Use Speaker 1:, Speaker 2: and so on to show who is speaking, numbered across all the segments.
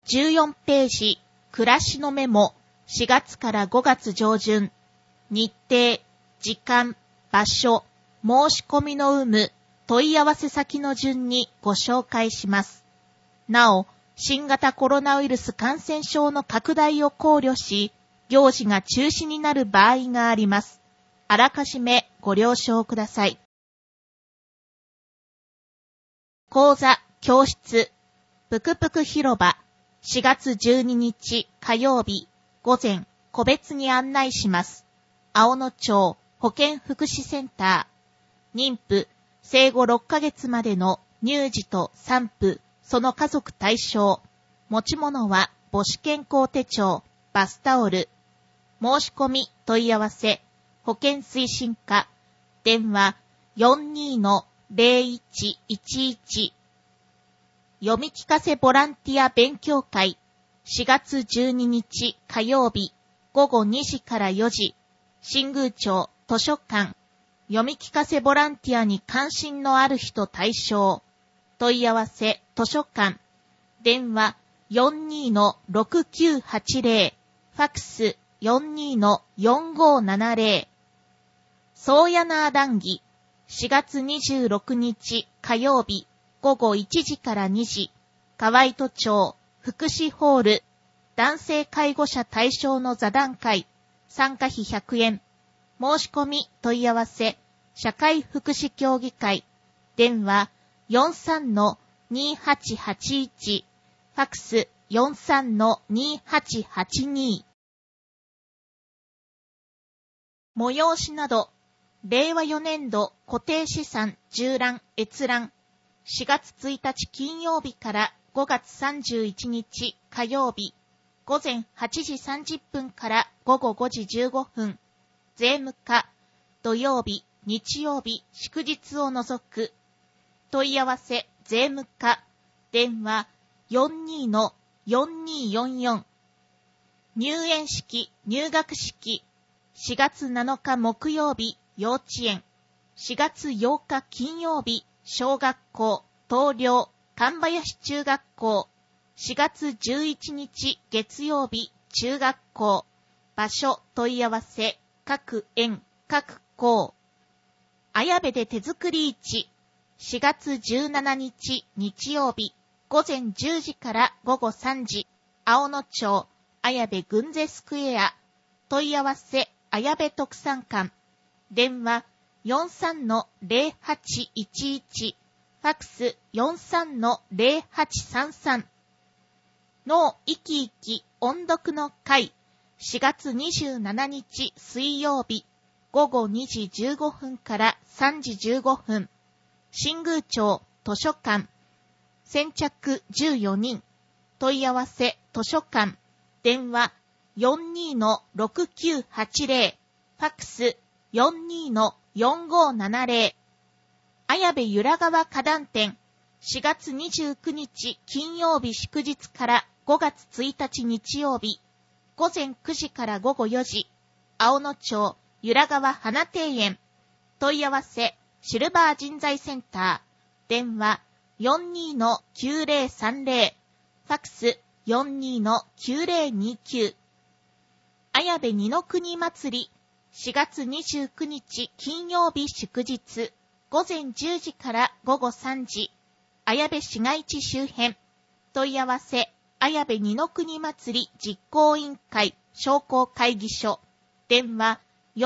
Speaker 1: 14ページ、暮らしのメモ、4月から5月上旬、日程、時間、場所、申し込みの有無、問い合わせ先の順にご紹介します。なお、新型コロナウイルス感染症の拡大を考慮し、行事が中止になる場合があります。あらかじめご了承ください。講座、教室、ぷくぷく広場、4月12日火曜日、午前、個別に案内します。青野町保健福祉センター。妊婦、生後6ヶ月までの乳児と産婦、その家族対象。持ち物は母子健康手帳、バスタオル。申し込み、問い合わせ、保健推進課。電話 42-0111。読み聞かせボランティア勉強会。4月12日火曜日、午後2時から4時。新宮町図書館。読み聞かせボランティアに関心のある人対象。問い合わせ図書館。電話 42-6980。ファックス 42-4570。宗谷ナー談義。4月26日火曜日、午後1時から2時。河合都庁福祉ホール。男性介護者対象の座談会。参加費100円。申し込み問い合わせ。社会福祉協議会。電話 43-2881。ファックス 43-2882。催しなど、令和4年度固定資産縦覧閲覧。4月1日金曜日から5月31日火曜日。午前8時30分から午後5時15分。税務課、土曜日、日曜日、祝日を除く。問い合わせ、税務課、電話 42-4244。入園式、入学式。4月7日木曜日、幼稚園。4月8日金曜日、小学校、東陵、神林中学校。4月11日月曜日、中学校。場所問い合わせ、各園、各校。綾部で手作り市。4月17日日曜日、午前10時から午後3時。青野町、綾部軍勢スクエア。問い合わせ、綾部特産館。電話 43-0811。ファックス 43-0833。脳生き生き音読の会。4月27日水曜日、午後2時15分から3時15分。新宮町図書館。先着14人。問い合わせ図書館。電話 42-6980。ファックス 42-4570。綾部由良川花壇店。4月29日金曜日祝日から5月1日日曜日。午前9時から午後4時。青野町由良川花庭園。問い合わせシルバー人材センター。電話 42-9030。ファックス 42-9029。綾部二の国祭り。4月29日金曜日祝日。午前10時から午後3時。綾部市街地周辺。問い合わせ、綾部二の国祭り実行委員会商工会議所。電話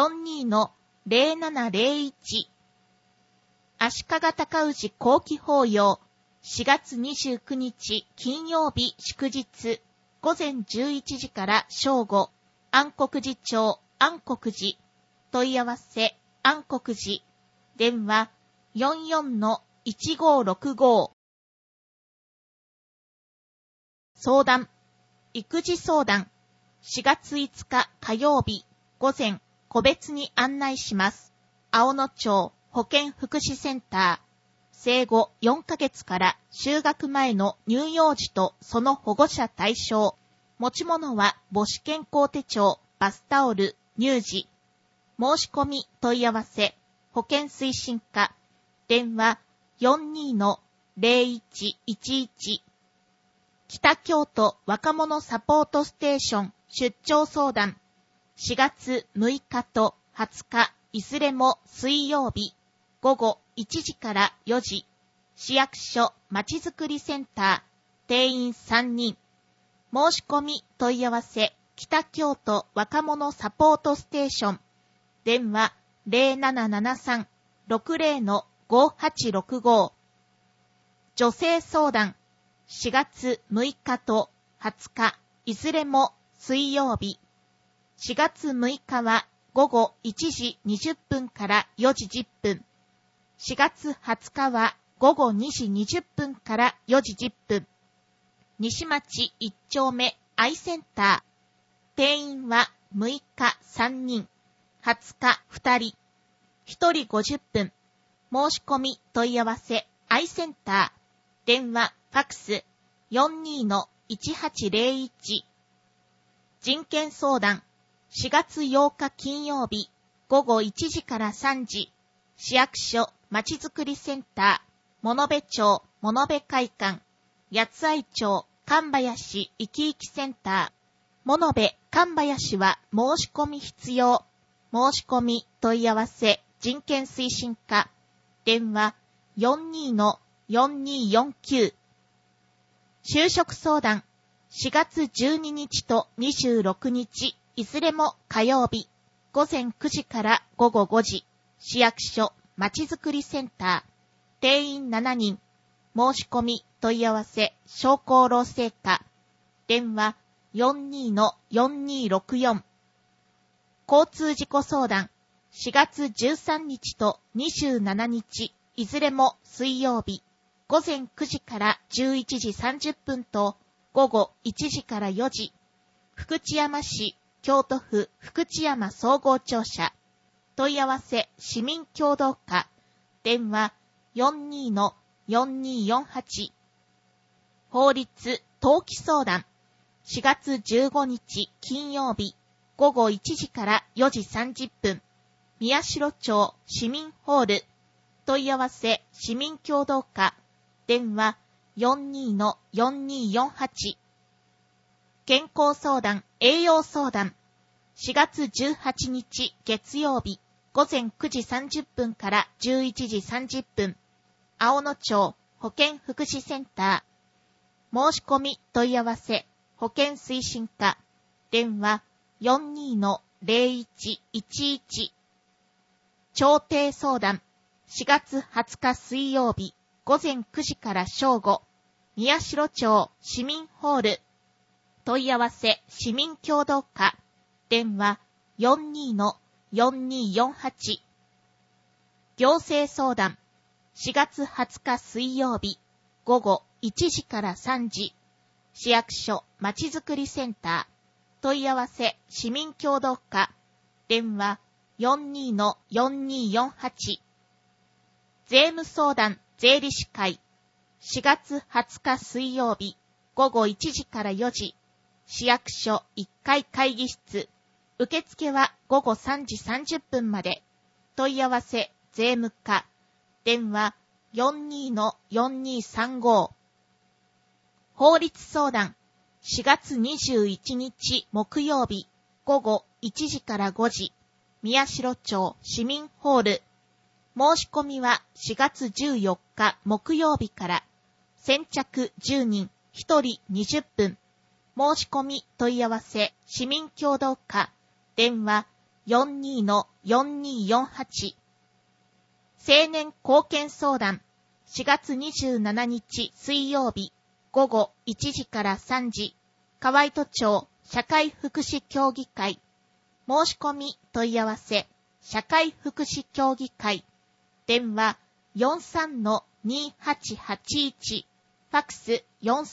Speaker 1: 42-0701。足利尊氏後期法要。4月29日金曜日祝日。午前11時から正午。安国寺町安国寺。問い合わせ、安国寺。電話 44-1565。相談、育児相談。4月5日火曜日、午前、個別に案内します。青野町保健福祉センター。生後4ヶ月から就学前の乳幼児とその保護者対象。持ち物は母子健康手帳、バスタオル、乳児。申し込み問い合わせ、保健推進課。電話 42-0111。 北京都若者サポートステーション出張相談。4月6日と20日、いずれも水曜日、午後1時から4時、市役所まちづくりセンター、定員3人。申し込み問い合わせ、北京都若者サポートステーション。電話 0773-60-5865。女性相談。4月6日と20日、いずれも水曜日。4月6日は午後1時20分から4時10分。4月20日は午後2時20分から4時10分。西町1丁目アイセンター。定員は6日3人、20日2人。1人50分。申し込み問い合わせアイセンター。電話、ファクス 42-1801。人権相談。4月8日金曜日、午後1時から3時、市役所まちづくりセンター、物部町物部会館、八愛町神林いきいきセンター、物部神林は申し込み必要。申し込み問い合わせ人権推進課。電話 42-4249。就職相談。4月12日と26日、いずれも火曜日、午前9時から午後5時、市役所まちづくりセンター、定員7人、申し込み問い合わせ商工労政課、電話 42-4264。交通事故相談。4月13日と27日、いずれも水曜日、午前9時から11時30分と午後1時から4時、福知山市京都府福知山総合庁舎。問い合わせ市民協同課。電話 42-4248。法律登記相談。4月15日金曜日、午後1時から4時30分。宮代町市民ホール。問い合わせ市民協同課。電話 42-4248。健康相談、栄養相談。4月18日月曜日、午前9時30分から11時30分。青野町保健福祉センター。申し込み問い合わせ、保健推進課。電話 42-0111。調停相談。4月20日水曜日、午前9時から正午。宮代町市民ホール。問い合わせ市民協同課。電話 42-4248。行政相談。4月20日水曜日、午後1時から3時。市役所まちづくりセンター。問い合わせ市民協同課。電話 42-4248。税務相談税理士会。4月20日水曜日、午後1時から4時。市役所1階会議室。受付は午後3時30分まで。問い合わせ税務課。電話 42-4235。法律相談。4月21日木曜日、午後1時から5時。宮代町市民ホール。申し込みは4月14日木曜日から。先着10人、1人20分。申し込み問い合わせ市民協同課。電話 42-4248。青年貢献相談。4月27日水曜日、午後1時から3時。河合都庁社会福祉協議会。申し込み問い合わせ社会福祉協議会。電話 43-2881。ファクス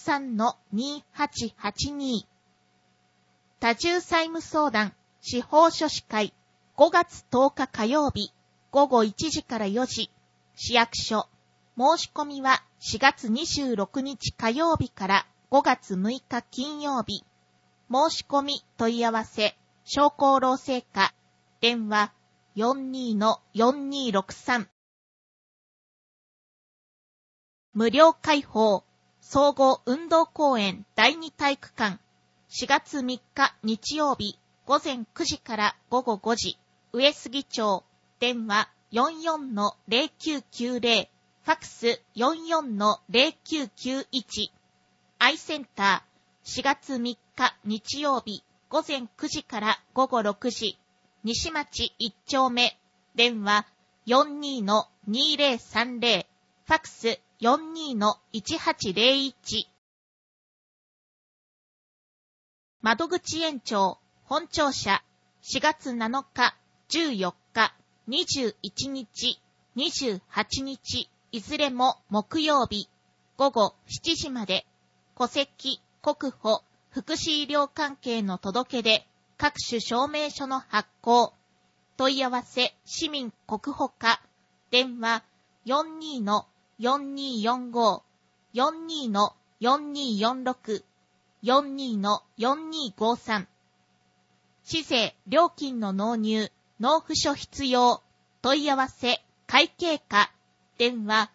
Speaker 1: 43-2882。多重債務相談司法書士会。5月10日火曜日、午後1時から4時。市役所。申し込みは4月26日火曜日から5月6日金曜日。申し込み問い合わせ商工労政課。電話 42-4263。無料開放。 総合運動公園第二体育館。4月3日日曜日午前9時から午後5時。上杉町。電話 44-0990。ファクス 44-0991。アイセンター。4月3日日曜日午前9時から午後6時。西町1丁目。電話 42-2030。ファクス 42-1801。窓口園長、本庁舎。4月7日、14日、21日、28日、いずれも木曜日、午後7時まで。戸籍、国保、福祉医療関係の届け出、各種証明書の発行。問い合わせ、市民国保課。電話 42-4245、42-4246、42-4253。市税、料金の納入、納付書必要。問い合わせ、会計課。電話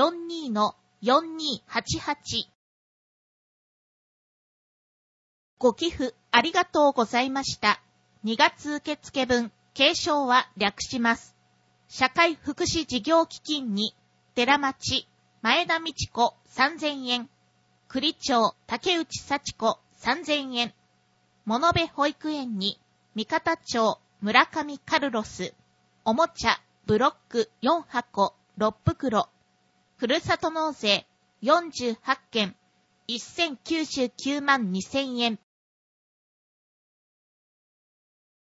Speaker 1: 42-4288。ご寄付ありがとうございました。2月受付分、継承は略します。社会福祉事業基金に、寺町、前田美智子3000円。栗町、竹内幸子3000円。物部保育園に、三方町、村上カルロス。おもちゃ、ブロック4箱、6袋。ふるさと納税、48件、1099万2000円。